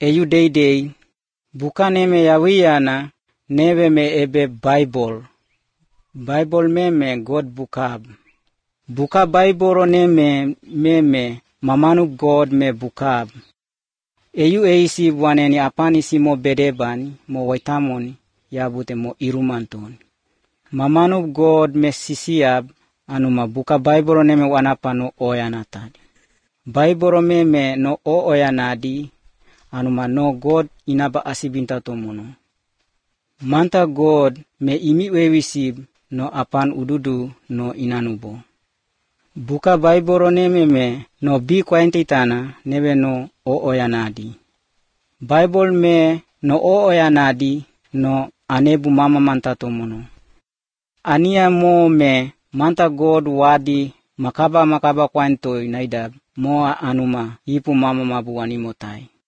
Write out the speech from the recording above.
Eyu day bukane me yawiana neve me ebe Bible. Bible me God bukab. Buka Bible me mamanub God me bukab. Eyu eisi buaneni apani simo bedebani mo waitamoni yabute mo irumantoni. Mamanub God me sisiab anuma buka Bible me wanapano oyanatadi. Bible me no oyanadi anuma no God inaba asibinta tomono. Manta God me imi wewisib no apan ududu no inanubo. Buka Bible me no bi kwaintitana nebe no oyanadi. Bible me no oyanadi no anebu mama manta tomono. Ania mo me manta God wadi makaba kwanto inaidab moa anuma ipu mama mabu animotai.